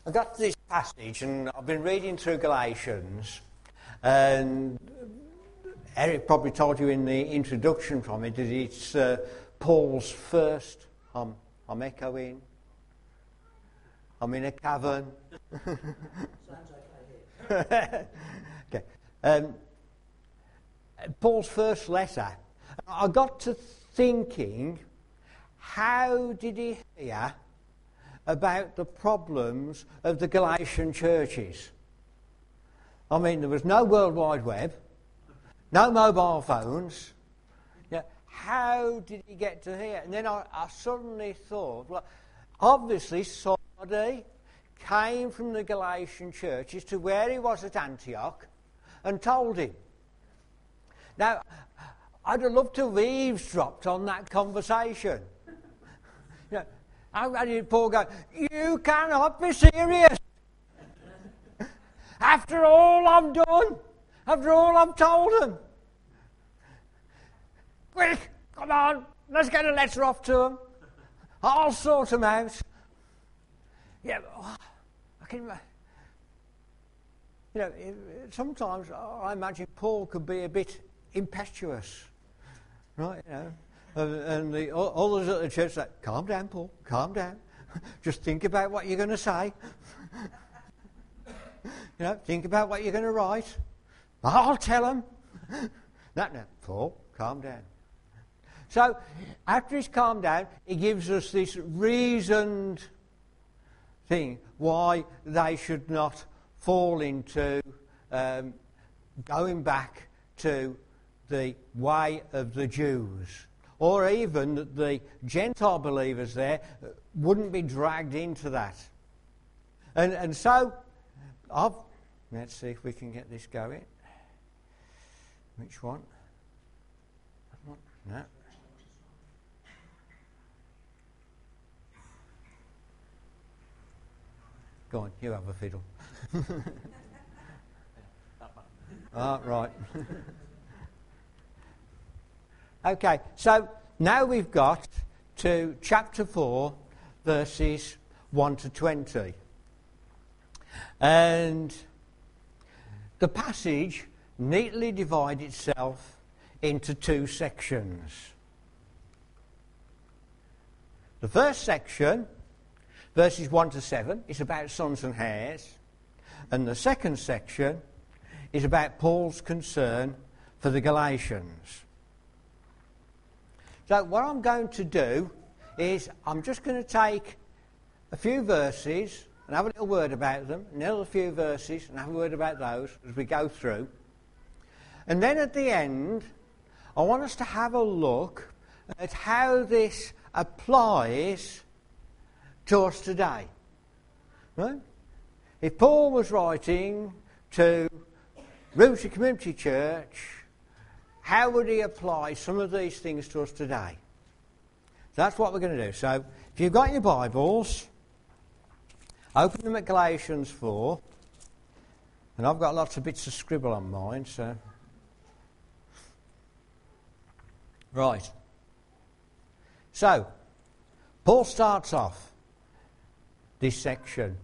I got this passage, and I've been reading through Galatians, and Eric probably told you in the introduction from it that it's Paul's first. I'm echoing. I'm in a cavern. Sounds okay. Okay. Paul's first letter. I got to thinking, how did he hear about the problems of the Galatian churches? I mean, there was no World Wide Web, no mobile phones. Yeah, how did he get to here? And then I suddenly thought, well, obviously somebody came from the Galatian churches to where he was at Antioch and told him. Now, I'd have loved to have eavesdropped on that conversation. You know, how did Paul go, you cannot be serious. After all I've done, after all I've told them. Quick, come on, let's get a letter off to them. I'll sort them out. Yeah, I can imagine. You know, sometimes I imagine Paul could be a bit impetuous, right? You know, and the others at the church say, "Calm down, Paul. Calm down. Just think about what you're going to say. You know, think about what you're going to write. I'll tell them." No, Paul, calm down. So, after he's calmed down, he gives us this reasoned thing why they should not fall into going back to the way of the Jews, or even that the Gentile believers there wouldn't be dragged into that. And so, let's see if we can get this going. Which one? No. Go on, you have a fiddle. Right. Okay, so now we've got to chapter 4, verses 1 to 20. And the passage neatly divides itself into two sections. The first section, verses 1 to 7, is about sons and heirs. And the second section is about Paul's concern for the Galatians. So what I'm going to do is I'm just going to take a few verses and have a little word about them, another few verses and have a word about those as we go through. And then at the end, I want us to have a look at how this applies to us today. Right? If Paul was writing to Rooted Community Church, how would he apply some of these things to us today? So that's what we're going to do. So if you've got your Bibles, open them at Galatians 4. And I've got lots of bits of scribble on mine, so... Right. So, Paul starts off this section.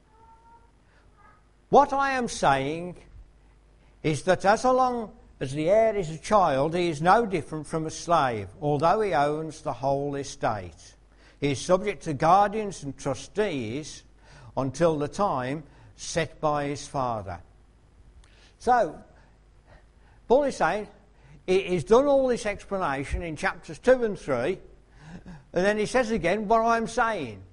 What I am saying is that as long as the heir is a child, he is no different from a slave, although he owns the whole estate. He is subject to guardians and trustees until the time set by his father. So, Paul is saying, he's done all this explanation in chapters 2 and 3, and then he says again what I'm saying.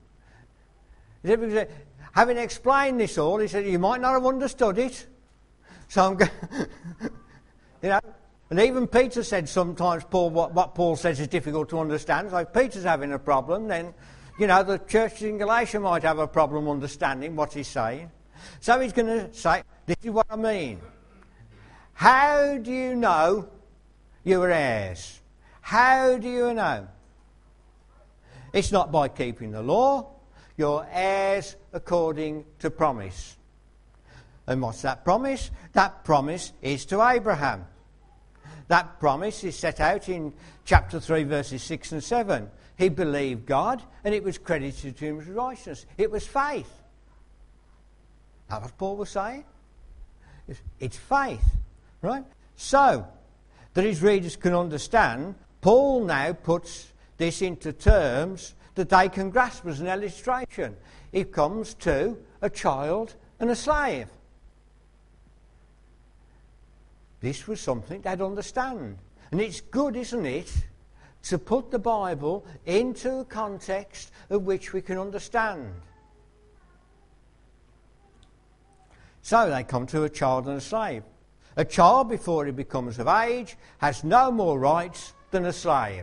Having explained this all, he said, you might not have understood it, so I'm going you know, and even Peter said sometimes what Paul says is difficult to understand. So if Peter's having a problem, then, you know, the churches in Galatia might have a problem understanding what he's saying. So he's going to say, this is what I mean. How do you know you are heirs? How do you know? It's not by keeping the law. You're heirs according to promise. And what's that promise? That promise is to Abraham. That promise is set out in chapter 3, verses 6 and 7. He believed God, and it was credited to him as righteousness. It was faith. That's what Paul was saying. It's faith, right? So, that his readers can understand, Paul now puts this into terms that they can grasp as an illustration. It comes to a child and a slave. This was something they'd understand. And it's good, isn't it, to put the Bible into a context of which we can understand. So they come to a child and a slave. A child, before he becomes of age, has no more rights than a slave.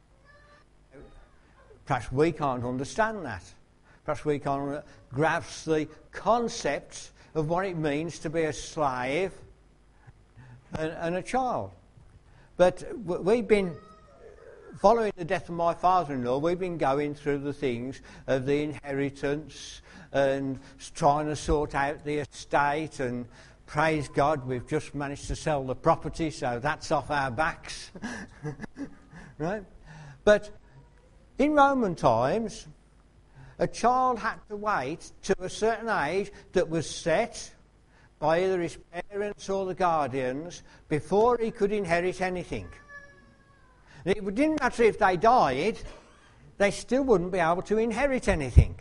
Perhaps we can't understand that. Perhaps we can't grasp the concepts of what it means to be a slave and a child. But we've been, following the death of my father-in-law, we've been going through the things of the inheritance and trying to sort out the estate, and praise God, we've just managed to sell the property, so that's off our backs. Right? But in Roman times, a child had to wait to a certain age that was set by either his parents or the guardians before he could inherit anything. It didn't matter if they died, they still wouldn't be able to inherit anything.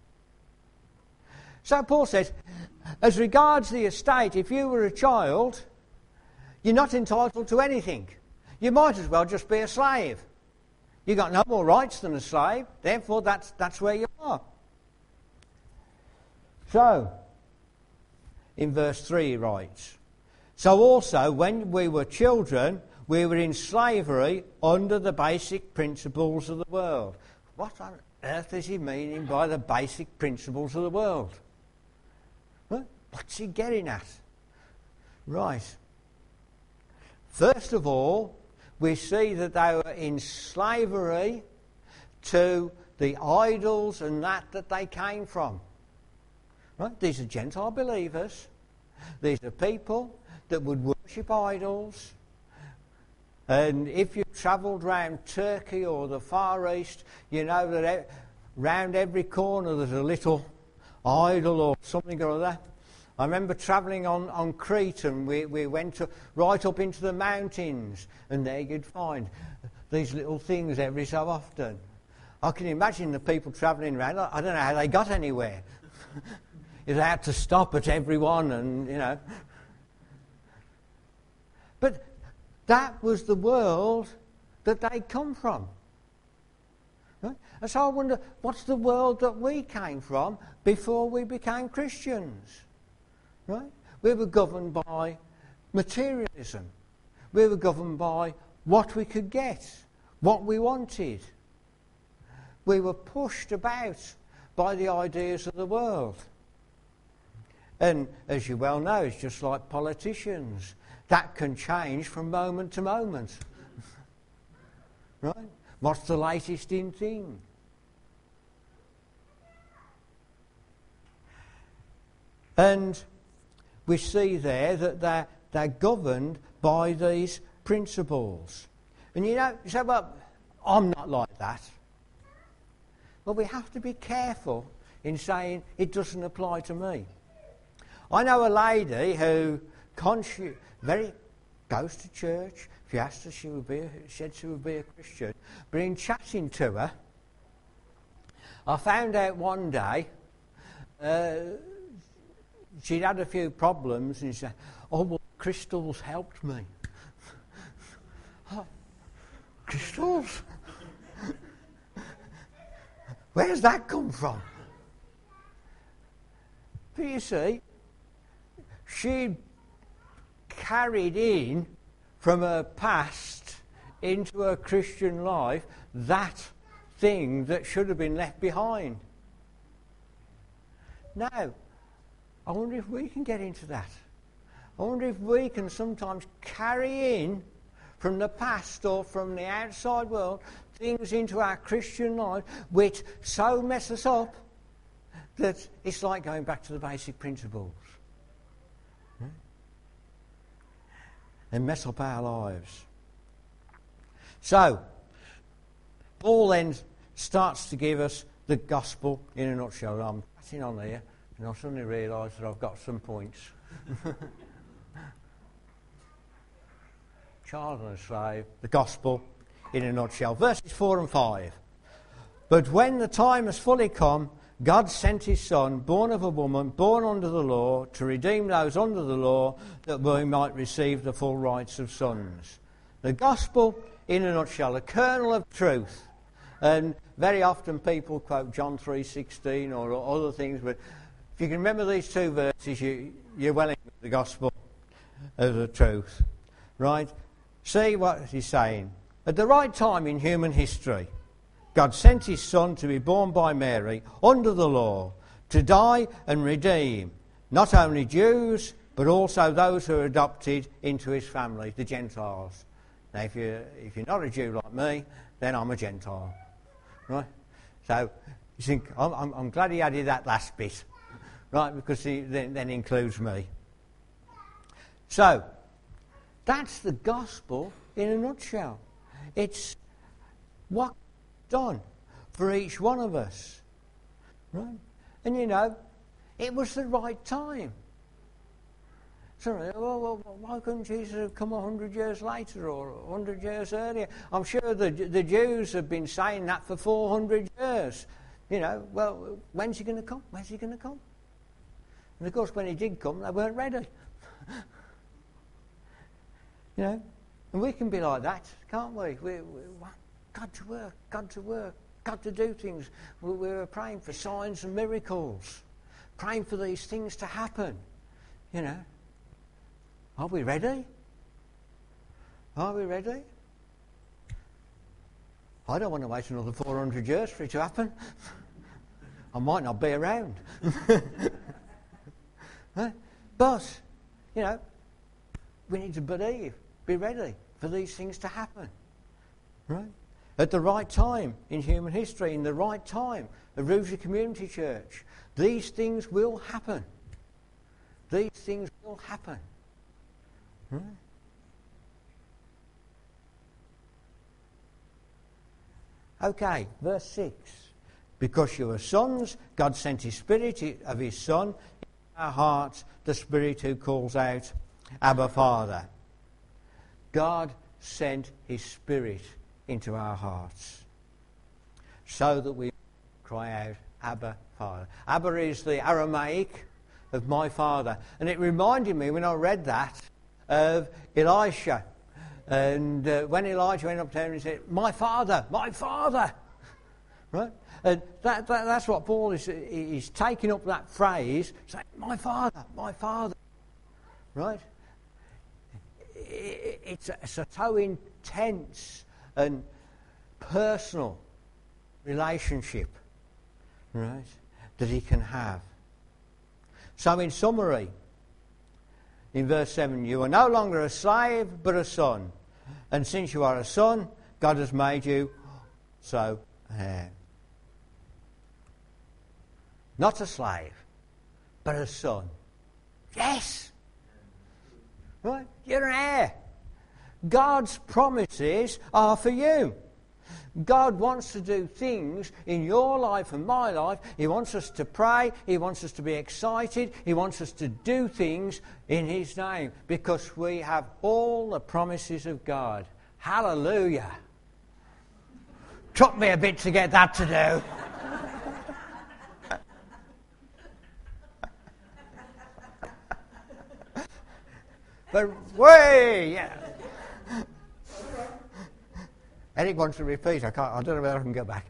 So Paul says, as regards the estate, if you were a child, you're not entitled to anything. You might as well just be a slave. You've got no more rights than a slave, therefore that's where you are. So, in verse 3 he writes, so also when we were children, we were in slavery under the basic principles of the world. What on earth is he meaning by the basic principles of the world? What's he getting at? Right. First of all, we see that they were in slavery to the idols and that they came from. Right? These are Gentile believers. These are people that would worship idols. And if you travelled round Turkey or the Far East, you know that round every corner there's a little idol or something or other. I remember travelling on Crete, and we went right up into the mountains, and there you'd find these little things every so often. I can imagine the people travelling around. I don't know how they got anywhere. They had to stop at everyone, and you know. But that was the world that they'd come from. Right? And so I wonder, what's the world that we came from before we became Christians? Right? We were governed by materialism. We were governed by what we could get, what we wanted. We were pushed about by the ideas of the world. And as you well know, it's just like politicians. That can change from moment to moment. Right? What's the latest in thing? And we see there that they're governed by these principles. And you know, you say, well, I'm not like that. Well, we have to be careful in saying it doesn't apply to me. I know a lady who goes to church. If you asked her, she said she would be a Christian. But in chatting to her, I found out one day she'd had a few problems, and she said, oh, well, crystals helped me. Oh, crystals? Where's that come from? But you see, she carried in from her past into her Christian life that thing that should have been left behind. Now, I wonder if we can get into that. I wonder if we can sometimes carry in from the past or from the outside world things into our Christian life which so mess us up that it's like going back to the basic principles. And mess up our lives. So, Paul then starts to give us the gospel in a nutshell. I'm passing on here. And I suddenly realised that I've got some points. Child and a slave, the gospel in a nutshell. Verses 4 and 5. But when the time has fully come, God sent his Son, born of a woman, born under the law, to redeem those under the law, that we might receive the full rights of sons. The gospel in a nutshell, a kernel of truth. And very often people quote John 3:16 or other things, but if you can remember these two verses, you're well into the gospel of the truth. Right? See what he's saying. At the right time in human history, God sent his Son to be born by Mary under the law, to die and redeem not only Jews, but also those who are adopted into his family, the Gentiles. Now, if you're not a Jew like me, then I'm a Gentile. Right? So, you think, I'm glad he added that last bit. Right? Because he then includes me. So, that's the gospel in a nutshell. It's what done for each one of us. Right? And you know, it was the right time. So, well, why couldn't Jesus have come 100 years later or 100 years earlier? I'm sure the Jews have been saying that for 400 years. You know, well, when's he going to come? When's he going to come? And of course, when he did come, they weren't ready. You know, and we can be like that, can't we? We want God to work, God to work, God to do things. We were praying for signs and miracles, praying for these things to happen. You know, are we ready? Are we ready? I don't want to wait another 400 years for it to happen. I might not be around. Right? But, you know, we need to believe, be ready for these things to happen. Right? At the right time in human history, in the right time of Rugeley Community Church, these things will happen. These things will happen. Right? Okay, verse 6. Because you are sons, God sent his Spirit of his Son in our hearts, the Spirit who calls out, Abba, Father. God sent his Spirit into our hearts so that we cry out, Abba, Father. Abba is the Aramaic of my father. And it reminded me, when I read that, of Elisha. And when Elijah went up to him and said, my father, my father. Right? And that's what Paul is taking up that phrase, saying, my father, my father. Right? It's so intense and personal relationship, right, that he can have. So in summary, in verse 7, you are no longer a slave but a son. And since you are a son, God has made you so heir. Not a slave, but a son. Yes! Right? You're an heir. God's promises are for you. God wants to do things in your life and my life. He wants us to pray. He wants us to be excited. He wants us to do things in his name because we have all the promises of God. Hallelujah. Took me a bit to get that to do. But way, yeah. Eric wants to repeat. I don't know whether I can go back.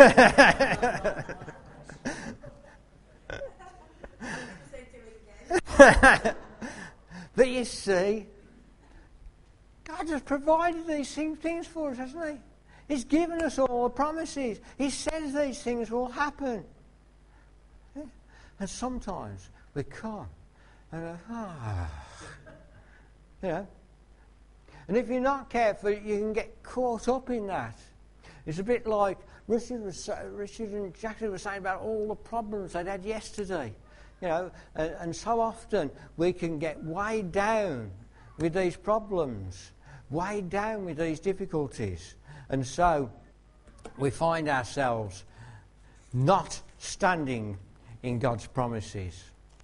But you see, God has provided these things for us, hasn't he? He's given us all the promises. He says these things will happen. Yeah. And sometimes we come and go, you know. And if you're not careful, you can get caught up in that. It's a bit like Richard and Jackie were saying about all the problems they'd had yesterday. You know, and so often we can get weighed down with these problems, weighed down with these difficulties. And so we find ourselves not standing in God's promises.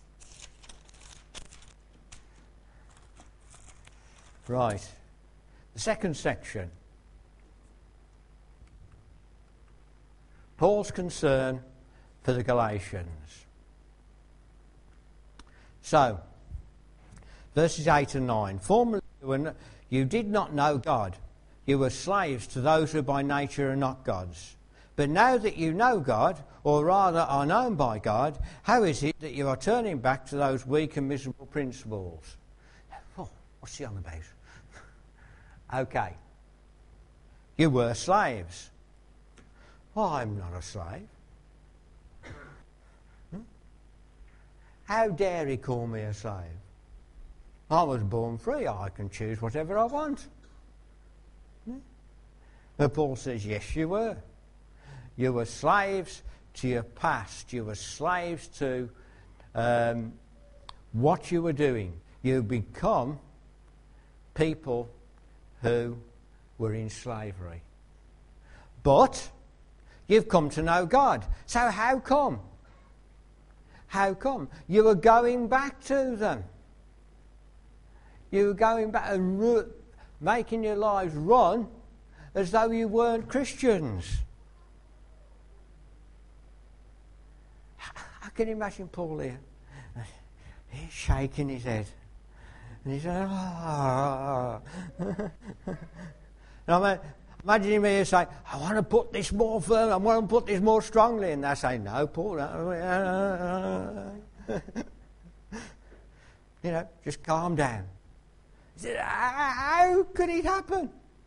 Right. The second section. Paul's concern for the Galatians. So, verses 8 and 9. Formerly, when you did not know God, you were slaves to those who by nature are not gods. But now that you know God, or rather are known by God, how is it that you are turning back to those weak and miserable principles? Oh, what's he on about? Okay. You were slaves. Oh, I'm not a slave. How dare he call me a slave? I was born free. I can choose whatever I want. But Paul says, yes, you were. You were slaves to your past. You were slaves to what you were doing. You become people who were in slavery. But you've come to know God. So how come? How come? You were going back to them. You were going back and making your lives run as though you weren't Christians. I can imagine Paul here. He's shaking his head. And he's saying, ah. And I imagine him here saying, I want to put this more firm, I want to put this more strongly. And they're saying, no, Paul. You know, just calm down. He said, how could it happen?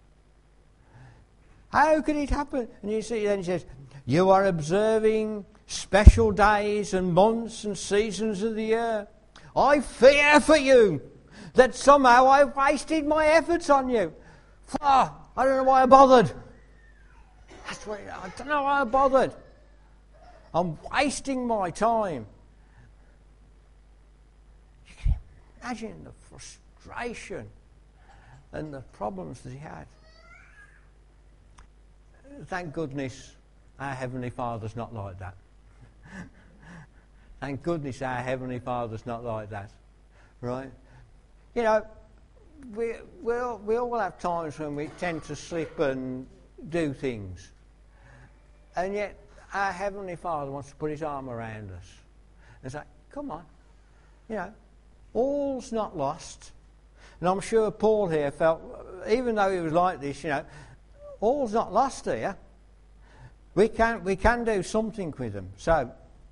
How could it happen? And you see, then he says, you are observing special days and months and seasons of the year. I fear for you that somehow I've wasted my efforts on you. I don't know why I bothered. I don't know why I bothered. I'm wasting my time. You can imagine the frustration and the problems that he had. Thank goodness our Heavenly Father's not like that. Thank goodness our Heavenly Father's not like that. Right? You know, we all have times when we tend to slip and do things. And yet our Heavenly Father wants to put his arm around us and say, come on. You know, all's not lost. And I'm sure Paul here felt, even though he was like this, you know, all's not lost here. We can do something with them. So,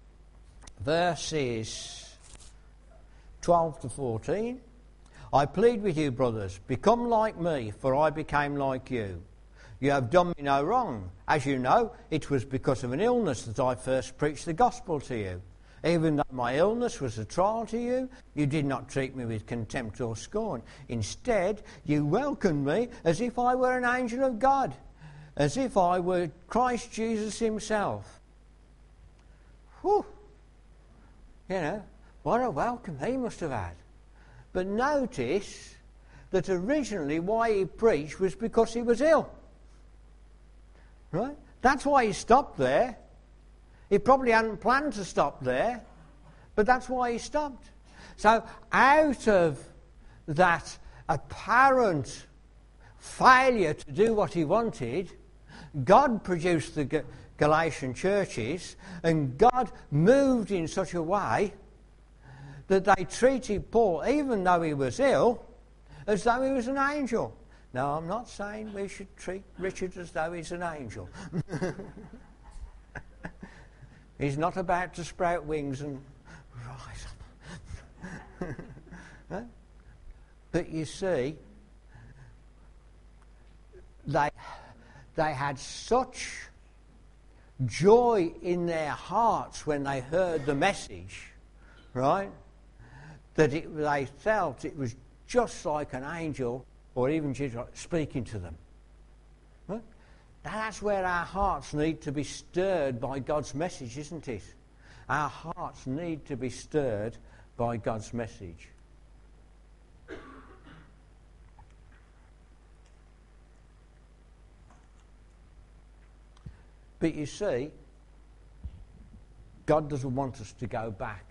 verses 12 to 14. I plead with you, brothers, become like me, for I became like you. You have done me no wrong. As you know, it was because of an illness that I first preached the gospel to you. Even though my illness was a trial to you, you did not treat me with contempt or scorn. Instead, you welcomed me as if I were an angel of God, as if I were Christ Jesus himself. Whew! You know, what a welcome he must have had. But notice that originally why he preached was because he was ill. Right? That's why he stopped there. He probably hadn't planned to stop there, but that's why he stopped. So out of that apparent failure to do what he wanted, God produced the Galatian churches, and God moved in such a way that they treated Paul, even though he was ill, as though he was an angel. Now, I'm not saying we should treat Richard as though he's an angel. He's not about to sprout wings and rise up. But you see, they had such joy in their hearts when they heard the message, right, that they felt it was just like an angel or even Jesus speaking to them. Right? That's where our hearts need to be stirred by God's message, isn't it? Our hearts need to be stirred by God's message. But you see, God doesn't want us to go back.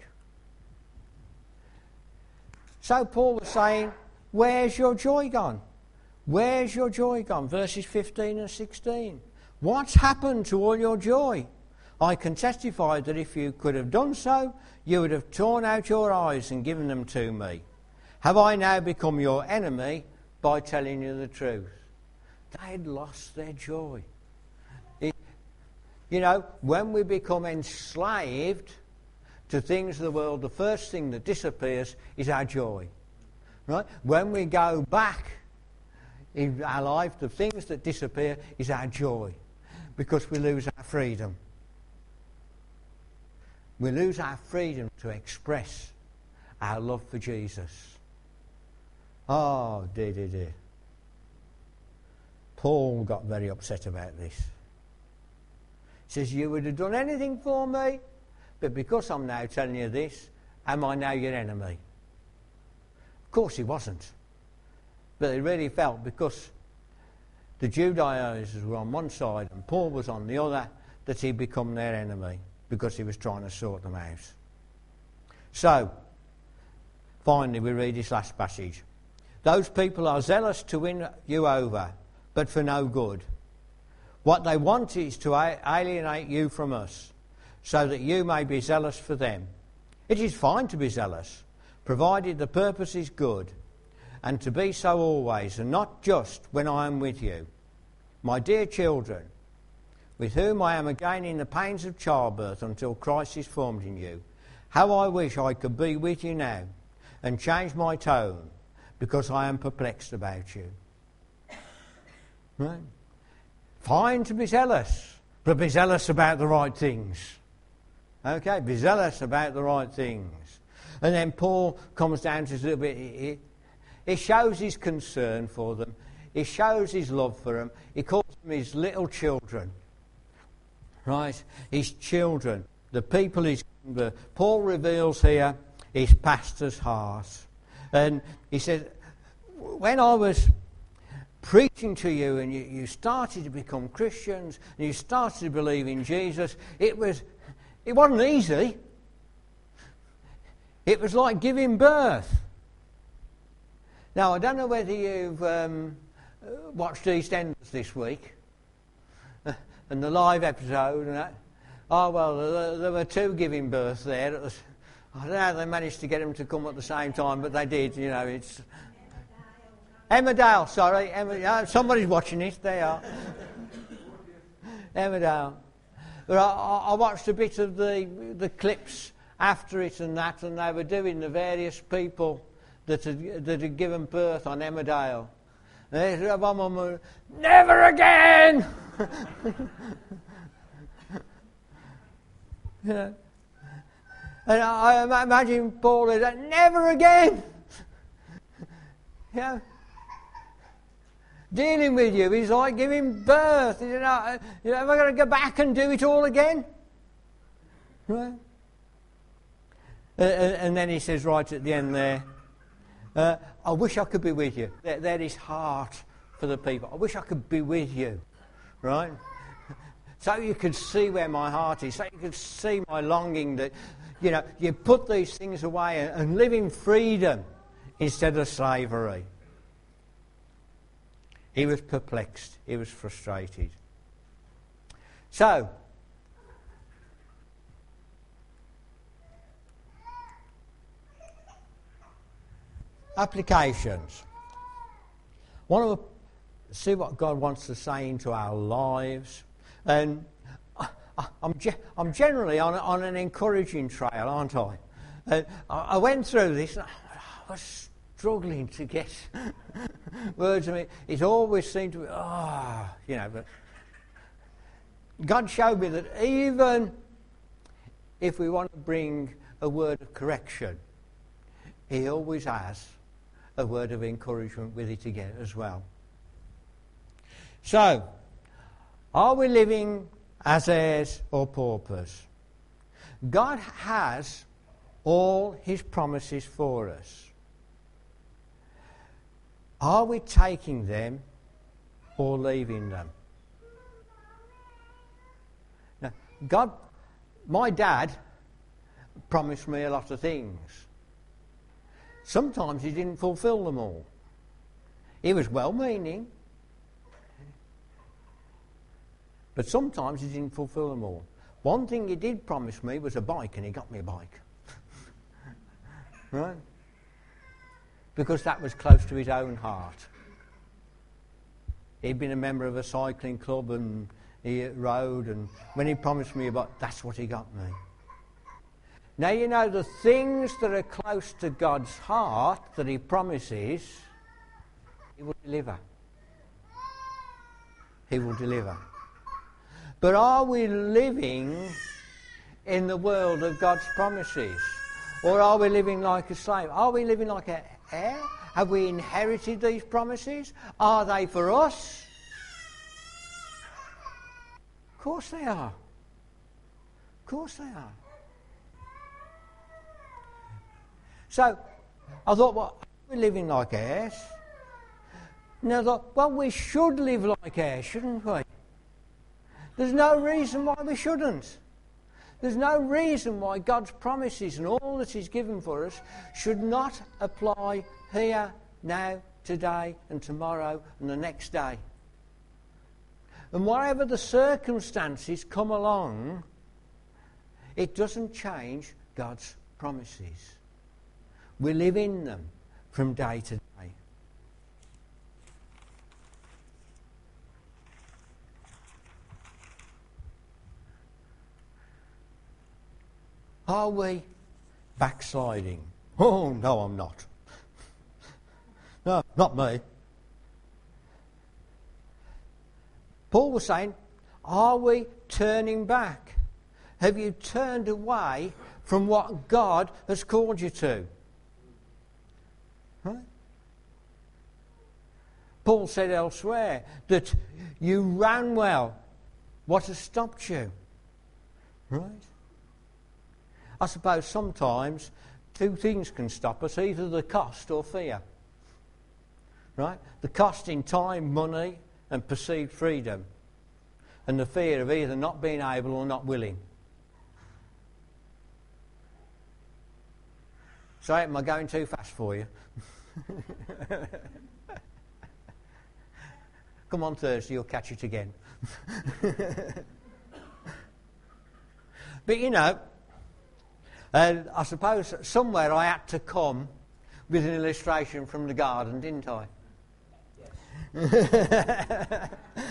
So Paul was saying, where's your joy gone? Where's your joy gone? Verses 15 and 16. What's happened to all your joy? I can testify that if you could have done so, you would have torn out your eyes and given them to me. Have I now become your enemy by telling you the truth? They had lost their joy. When we become enslaved to things of the world, the first thing that disappears is our joy. Right? When we go back in our life, the things that disappear is our joy, because we lose our freedom. We lose our freedom to express our love for Jesus. Oh, dear. Paul got very upset about this. He says, you would have done anything for me, but because I'm now telling you this, am I now your enemy? Of course he wasn't. But he really felt, because the Judaizers were on one side and Paul was on the other, that he'd become their enemy because he was trying to sort them out. So, finally we read this last passage. Those people are zealous to win you over, but for no good. What they want is to alienate you from us, so that you may be zealous for them. It is fine to be zealous, provided the purpose is good, and to be so always, and not just when I am with you. My dear children, with whom I am again in the pains of childbirth until Christ is formed in you, how I wish I could be with you now and change my tone, because I am perplexed about you. Right? Fine to be zealous, but be zealous about the right things. Okay, be zealous about the right things. And then Paul comes down to this little bit. He shows his concern for them. He shows his love for them. He calls them his little children. Right? His children. The people he's... Paul reveals here his pastor's heart. And he says, when I was preaching to you and you started to become Christians and you started to believe in Jesus, it wasn't easy. It was like giving birth. Now, I don't know whether you've watched EastEnders this week and the live episode and that. Oh, well, there were two giving birth there. I don't know how they managed to get them to come at the same time, but they did. It's Emmerdale, sorry. Somebody's watching this. They are. Emmerdale. But I watched a bit of the clips after it and that, and they were doing the various people that had given birth on Emmerdale. And one woman, never again! And I imagine Paul is like, never again! Dealing with you is like giving birth. Am I going to go back and do it all again? Right? And then he says right at the end there, I wish I could be with you. There is heart for the people. I wish I could be with you. Right? So you could see where my heart is. So you could see my longing that, you put these things away and live in freedom instead of slavery. He was perplexed. He was frustrated. So, applications. Want to see what God wants to say into our lives. And I'm generally on an encouraging trail, aren't I? And I went through this and I was struggling to get words. I mean, it always seemed to be, but God showed me that even if we want to bring a word of correction, He always has a word of encouragement with it again as well. So, are we living as heirs or paupers? God has all His promises for us. Are we taking them or leaving them? Now, my dad promised me a lot of things. Sometimes he didn't fulfil them all. He was well-meaning, but sometimes he didn't fulfil them all. One thing he did promise me was a bike, and he got me a bike. Right? Because that was close to his own heart. He'd been a member of a cycling club and he rode, and when he promised me a bike, that's what he got me. Now, you know, the things that are close to God's heart that he promises, he will deliver. He will deliver. But are we living in the world of God's promises? Or are we living like a slave? Are we living like an heir? Have we inherited these promises? Are they for us? Of course they are. Of course they are. So, I thought, well, are we living like heirs? And I thought, well, we should live like heirs, shouldn't we? There's no reason why we shouldn't. There's no reason why God's promises and all that He's given for us should not apply here, now, today and tomorrow and the next day. And whatever the circumstances come along, it doesn't change God's promises. We live in them from day to day. Are we backsliding? Oh, no, I'm not. No, not me. Paul was saying, are we turning back? Have you turned away from what God has called you to? Right? Paul said elsewhere that you ran well. What has stopped you? Right? I suppose sometimes two things can stop us, either the cost or fear. Right? The cost in time, money and perceived freedom. And the fear of either not being able or not willing. Sorry, am I going too fast for you? Come on Thursday, you'll catch it again. But you know, I suppose somewhere I had to come with an illustration from the garden, didn't I? Yes.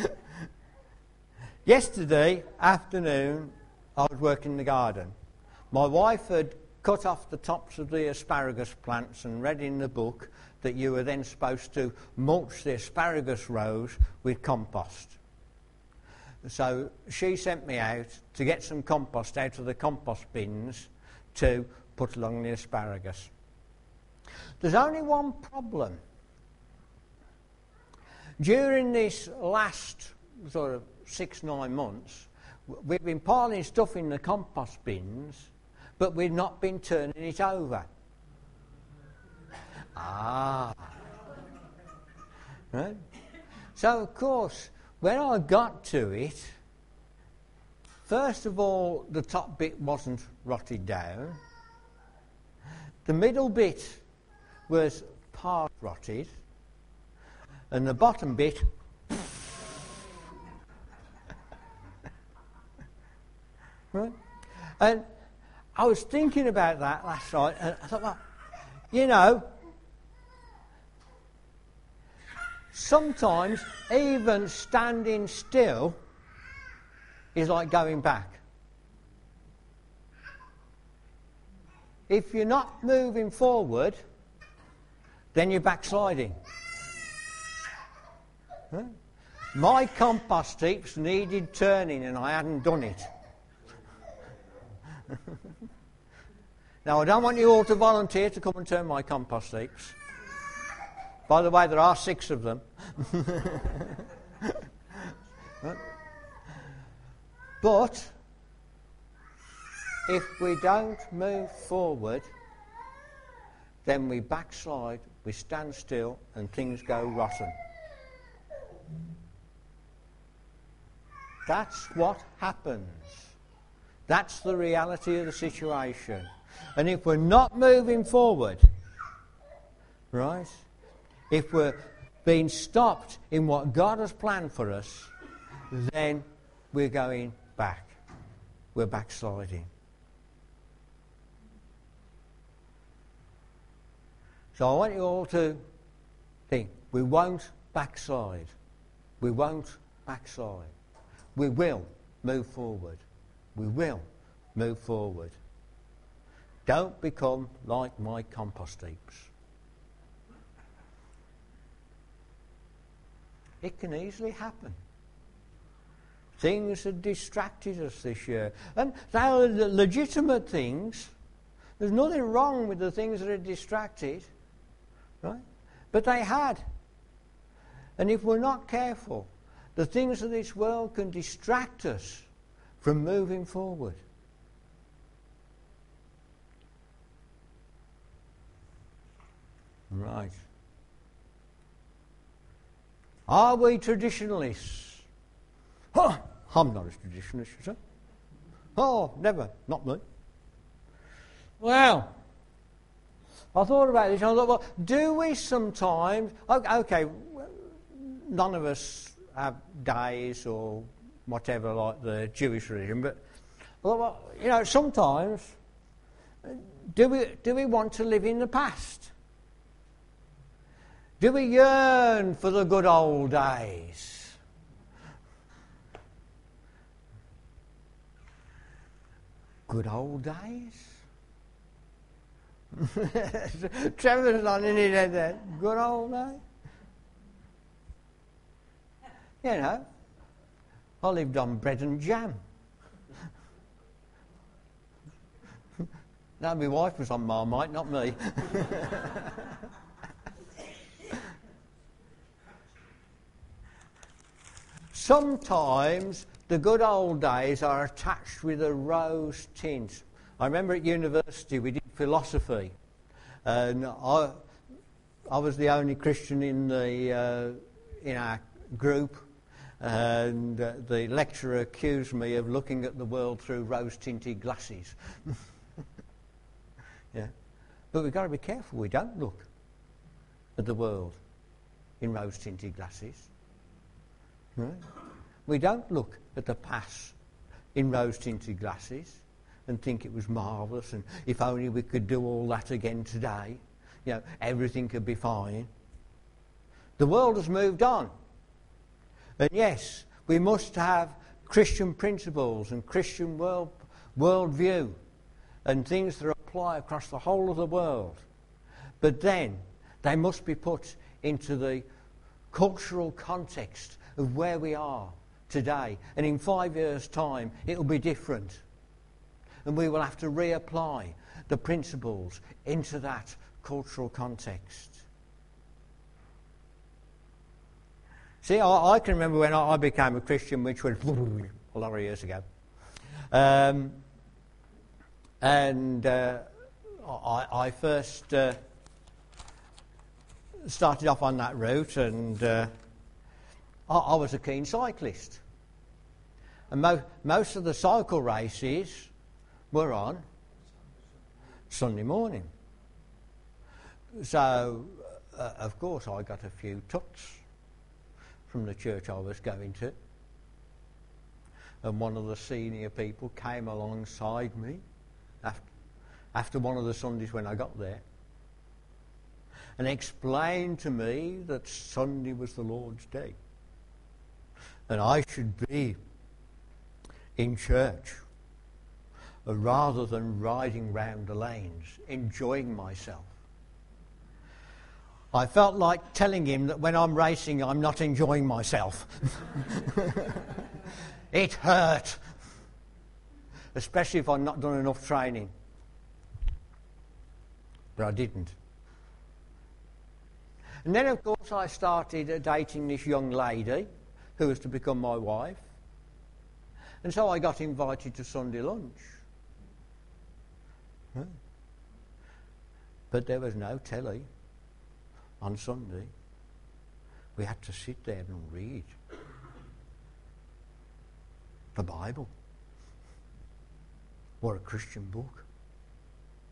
Yesterday afternoon, I was working in the garden. My wife had cut off the tops of the asparagus plants and read in the book that you were then supposed to mulch the asparagus rows with compost. So she sent me out to get some compost out of the compost bins to put along the asparagus. There's only one problem. During this last sort of 6-9 months, we've been piling stuff in the compost bins, but we've not been turning it over. Right? So, of course, when I got to it, first of all, the top bit wasn't rotted down. The middle bit was part rotted. And the bottom bit... Right? And I was thinking about that last night, and I thought, well, you know, sometimes even standing still is like going back. If you're not moving forward, then you're backsliding. Right? My compost heaps needed turning and I hadn't done it. Now, I don't want you all to volunteer to come and turn my compost heaps. By the way, there are 6 of them. Right? But if we don't move forward, then we backslide, we stand still, and things go rotten. That's what happens. That's the reality of the situation. And if we're not moving forward, right, if we're being stopped in what God has planned for us, then we're going back. We're backsliding. So I want you all to think, we won't backslide. We won't backslide. We will move forward. We will move forward. Don't become like my compost heaps. It can easily happen. Things have distracted us this year. And they are legitimate things. There's nothing wrong with the things that are distracted. Right? But they had. And if we're not careful, the things of this world can distract us from moving forward. Right. Are we traditionalists? Oh, I'm not a traditionalist, sir. Oh, never. Not me. Well, I thought about this and I thought, well, do we sometimes... Okay, none of us have days or whatever like the Jewish religion, but well, you know, sometimes do we want to live in the past? Do we yearn for the good old days? Good old days? Trevor's not in his head there. Good old days? You know, I lived on bread and jam. No, my wife was on Marmite, not me. Sometimes the good old days are attached with a rose tint. I remember at university we did philosophy, and I was the only Christian in our group, and the lecturer accused me of looking at the world through rose-tinted glasses. Yeah, but we've got to be careful. We don't look at the world in rose-tinted glasses. Right? We don't look at the past in rose-tinted glasses and think it was marvellous and if only we could do all that again today, you know, everything could be fine. The world has moved on. And yes, we must have Christian principles and Christian worldview and things that apply across the whole of the world. But then they must be put into the cultural context of where we are today. And in 5 years' time, it will be different. And we will have to reapply the principles into that cultural context. See, I can remember when I became a Christian, which was a lot of years ago. I first started off on that route, and I was a keen cyclist. And most of the cycle races were on Sunday morning. So, of course, I got a few tuts from the church I was going to. And one of the senior people came alongside me after one of the Sundays when I got there and explained to me that Sunday was the Lord's day and I should be in church rather than riding round the lanes, enjoying myself. I felt like telling him that when I'm racing, I'm not enjoying myself. It hurt, especially if I'd not done enough training. But I didn't. And then, of course, I started dating this young lady who was to become my wife. And so I got invited to Sunday lunch. But there was no telly on Sunday. We had to sit there and read the Bible or a Christian book.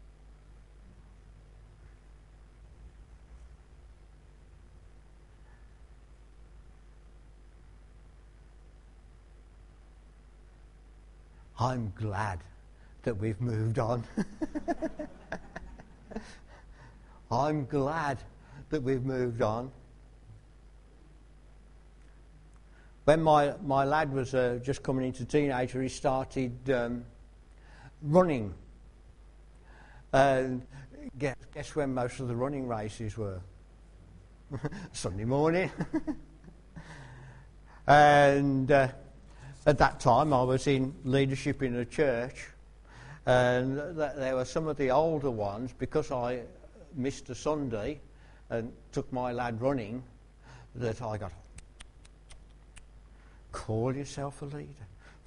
I'm glad that we've moved on. I'm glad that we've moved on. When my lad was just coming into teenager, he started running. And guess when most of the running races were? Sunday morning. And at that time I was in leadership in a church, and there were some of the older ones, because I missed a Sunday and took my lad running, that I got, call yourself a leader.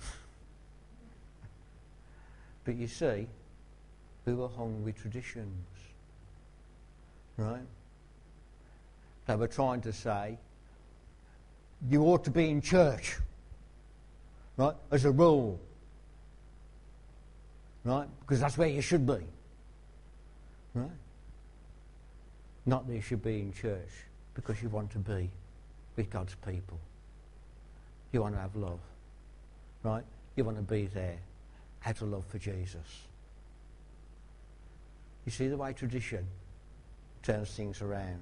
But you see, we were hung with traditions, right? They were trying to say, you ought to be in church, right, as a rule, right, because that's where you should be, right? Not that you should be in church because you want to be with God's people. You want to have love, right? You want to be there out of love for Jesus. You see the way tradition turns things around.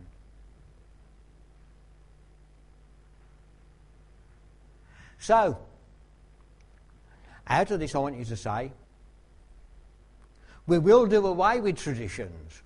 So, out of this I want you to say, we will do away with traditions.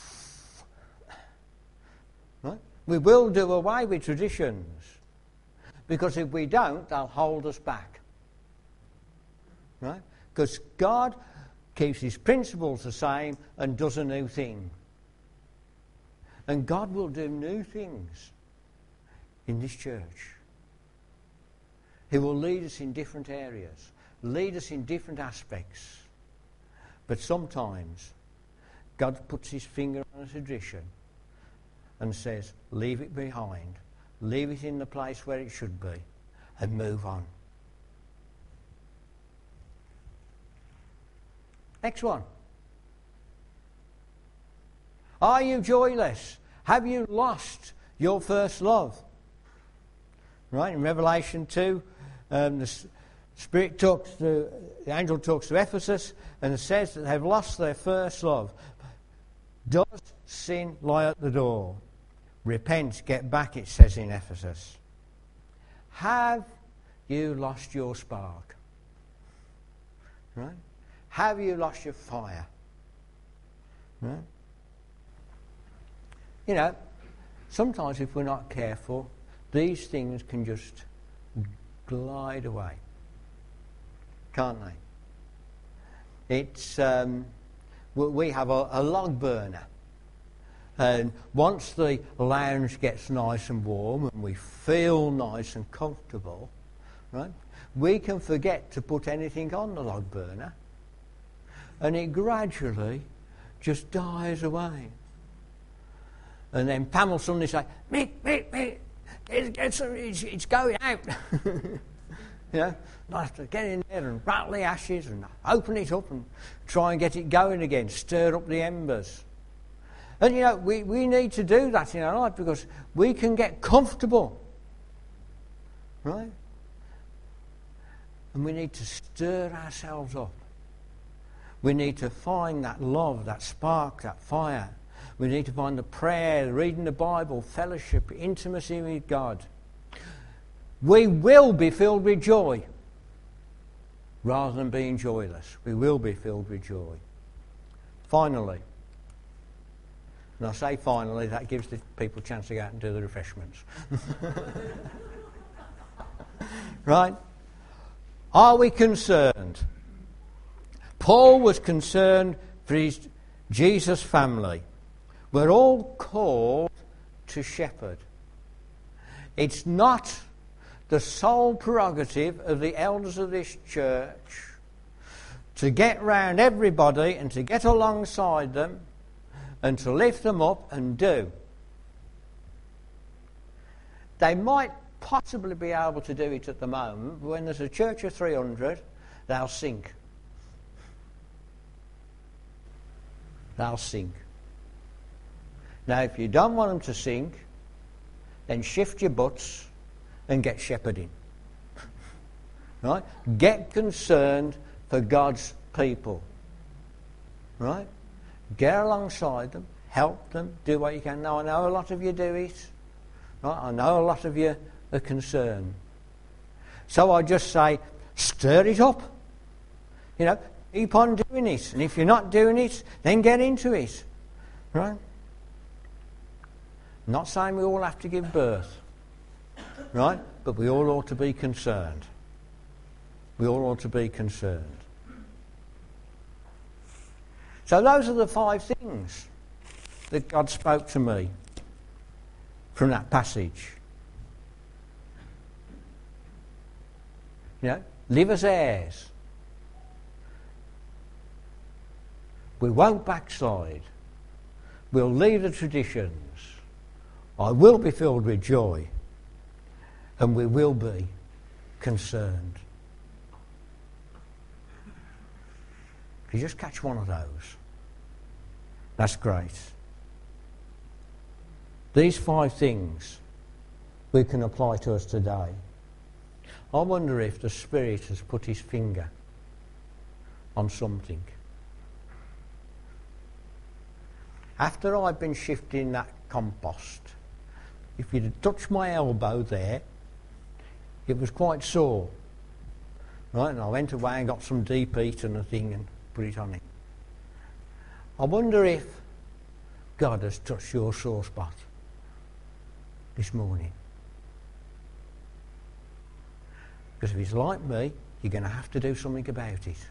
Right? We will do away with traditions. Because if we don't, they'll hold us back. Right? Because God keeps his principles the same and does a new thing. And God will do new things in this church. He will lead us in different areas, lead us in different aspects. But sometimes God puts his finger on a tradition and says, leave it behind, leave it in the place where it should be, and move on. Next one. Are you joyless? Have you lost your first love? Right, in Revelation 2, the angel talks to Ephesus and says that they've lost their first love. Does sin lie at the door? Repent, get back, it says in Ephesus. Have you lost your spark? Right? Have you lost your fire? Right? You know, sometimes if we're not careful, these things can just glide away, can't they? It's we have a log burner, and once the lounge gets nice and warm and we feel nice and comfortable, right, we can forget to put anything on the log burner, and it gradually just dies away. And then Pam will suddenly say, Mick, it's going out. You know, I have to get in there and rattle the ashes and open it up and try and get it going again, stir up the embers. And you know, we need to do that in our life because we can get comfortable, right? And we need to stir ourselves up. We need to find that love, that spark, that fire. We need to find the prayer, reading the Bible, fellowship, intimacy with God. We will be filled with joy rather than being joyless. We will be filled with joy. Finally, and I say finally, that gives the people a chance to go out and do the refreshments. Right? Are we concerned? Paul was concerned for his Jesus family. We're all called to shepherd. It's not the sole prerogative of the elders of this church to get round everybody and to get alongside them and to lift them up and do. They might possibly be able to do it at the moment, but when there's a church of 300, they'll sink. They'll sink. Now, if you don't want them to sink, then shift your butts and get shepherding. Right? Get concerned for God's people. Right? Get alongside them, help them, do what you can. Now, I know a lot of you do it. Right? I know a lot of you are concerned. So I just say, stir it up. You know, keep on doing it. And if you're not doing it, then get into it. Right? I'm not saying we all have to give birth. Right? But we all ought to be concerned. We all ought to be concerned. So those are the 5 things that God spoke to me from that passage. You know, live as heirs. We won't backslide. We'll leave the traditions. I will be filled with joy. And we will be concerned. If you just catch one of those, that's great. These 5 things we can apply to us today. I wonder if the Spirit has put his finger on something. After I've been shifting that compost, if you'd have touched my elbow there, it was quite sore. Right, and I went away and got some deep heat and a thing and put it on it. I wonder if God has touched your sore spot this morning. Because if it's like me, you're going to have to do something about it.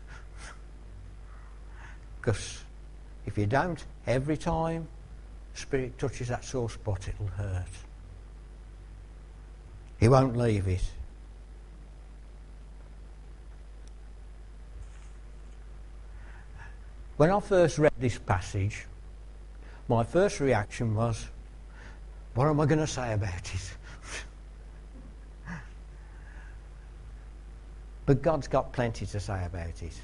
Because if you don't, every time Spirit touches that sore spot, it'll hurt. He won't leave it. When I first read this passage, my first reaction was, what am I going to say about it? But God's got plenty to say about it.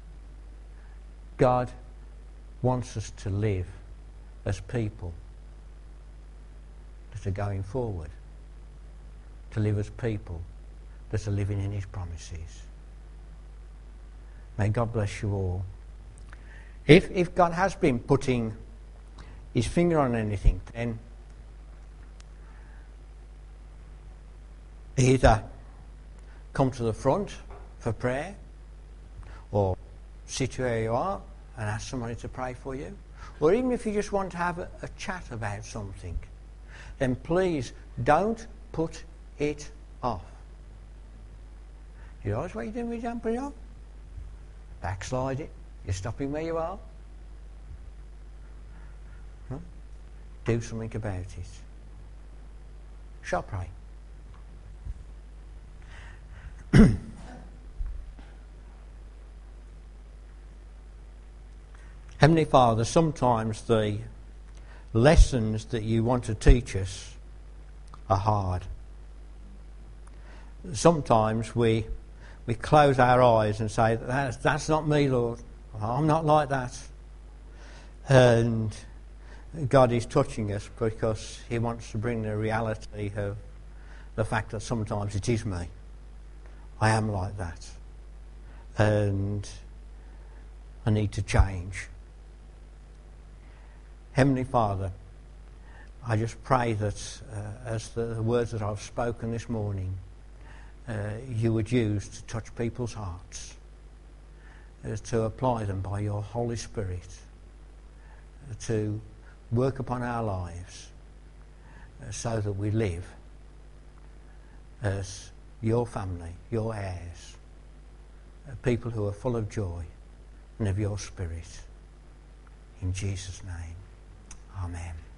God wants us to live as people that are going forward, to live as people that are living in his promises. May God bless you all. If God has been putting his finger on anything, then either come to the front for prayer, or sit where you are and ask somebody to pray for you, or even if you just want to have a chat about something, then please don't put it off. You realise what you're doing when you don't put it off? Backslide it. You're stopping where you are. Huh? Do something about it. Shall I pray? Heavenly Father, sometimes the lessons that you want to teach us are hard. Sometimes we close our eyes and say, that's not me, Lord. I'm not like that. And God is touching us because he wants to bring the reality of the fact that sometimes it is me. I am like that. And I need to change. Heavenly Father, I just pray that as the words that I've spoken this morning, you would use to touch people's hearts, to apply them by your Holy Spirit, to work upon our lives so that we live as your family, your heirs, people who are full of joy and of your Spirit. In Jesus' name, amen.